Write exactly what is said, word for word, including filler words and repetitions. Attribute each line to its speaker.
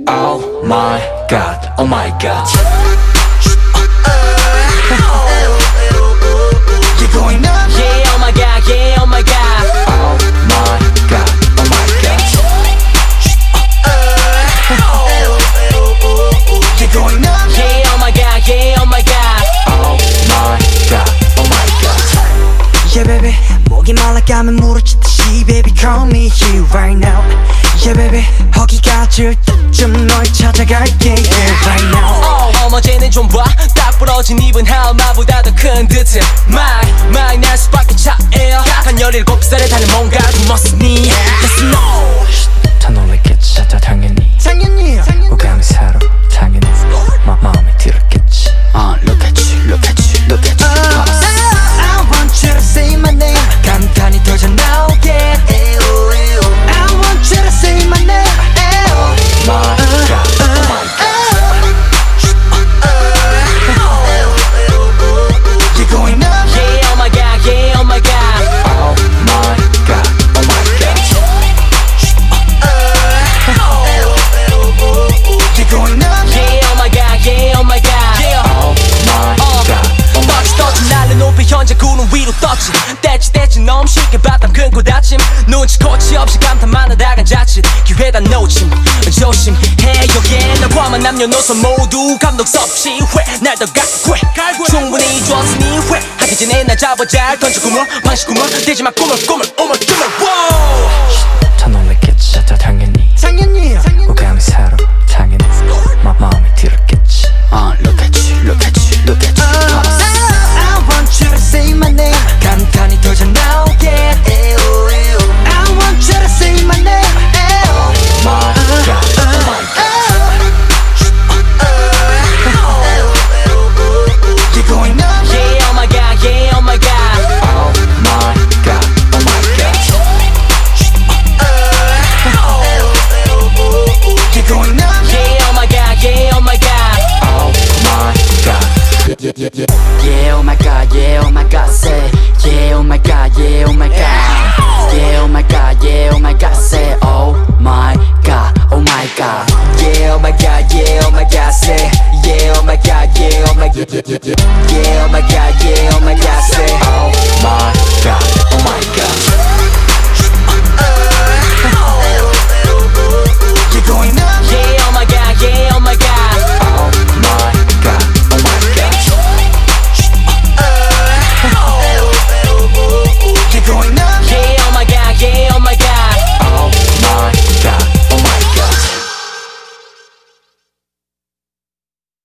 Speaker 1: Oh my god, oh my god. You're going up.
Speaker 2: Yeah, oh my god, yeah, oh my god.
Speaker 1: Oh my god, oh my god. You're going up.
Speaker 2: Yeah, oh my god, yeah, oh my god.
Speaker 1: Oh my god, oh my god.
Speaker 3: Yeah baby 목이 말라가면 물어치듯이 Baby call me here right now. Yeah baby 허기가 질 때쯤 널 찾아갈게 Yeah right now.
Speaker 2: 어, 어머제는 좀 봐. 딱 부러진 입은 하마보다 더 큰 듯해. My, my 날 수밖에 차에요. 한 열일곱 살에 다른 뭔가 숨었으니 Let's know.
Speaker 1: 더 놀랬겠지 더 당연히
Speaker 3: 당연히
Speaker 1: 우감이 새로 당연히 마, 마음에 들었겠지.
Speaker 2: Uh, look at you, look at you, look at you.
Speaker 3: uh, I want you to say my name 간단히 터져 나오게 에오 에오 I want you to say my name 에오
Speaker 1: My god, oh my god.
Speaker 3: You're going up.
Speaker 2: Yeah, oh my god, yeah, oh my god.
Speaker 1: Oh my god, oh my god.
Speaker 3: You're going up.
Speaker 2: Yeah, oh my god, yeah, oh my god. Yeah.
Speaker 1: Oh my god, oh my
Speaker 2: 떴지 떴지 날을 높이 현재 구름 위로 떴지 떼치 떼치 너무 쉽게 바닥 끊고 다짐 눈치 코치 없이 감탄만 하다간 자칫 기회다 놓침 조심해 여기에 너와만 남녀노소 모두 감독 섭씨 회날 더 갈괴 충분히 줬으니 회 하기 전에 날 잡아 잘 던져 꿈을 방식 꿈을 대지 마 꿈을 꿈을 꿈을 꿈을 wow.
Speaker 1: 더 놀랬겠지 더 당연히
Speaker 3: 당연히
Speaker 1: 우감이 새로 당연히 마, 마음에 들었겠지.
Speaker 2: Uh, look at you, look at you, look at you.
Speaker 3: I want you to say my name 간단히 터져 나오게 에오 에오 I want you to say my name 에오
Speaker 1: My god, oh my god.
Speaker 3: You're going up.
Speaker 2: Yeah, oh my god, yeah, oh my god.
Speaker 1: Oh my god, oh my god.
Speaker 3: You're going up.
Speaker 2: Yeah, oh my god, yeah, oh my god.
Speaker 1: Oh my god.
Speaker 3: Yeah, yeah, yeah. Yeah, oh my god, yeah, oh my god, say. Yeah, oh my god, yeah, oh my god. Yeah, oh my god, yeah, oh my god, say. Oh my god, oh my god. Yeah, oh my god, yeah, oh my god, say. Yeah, oh my god, yeah, oh my god. Yeah,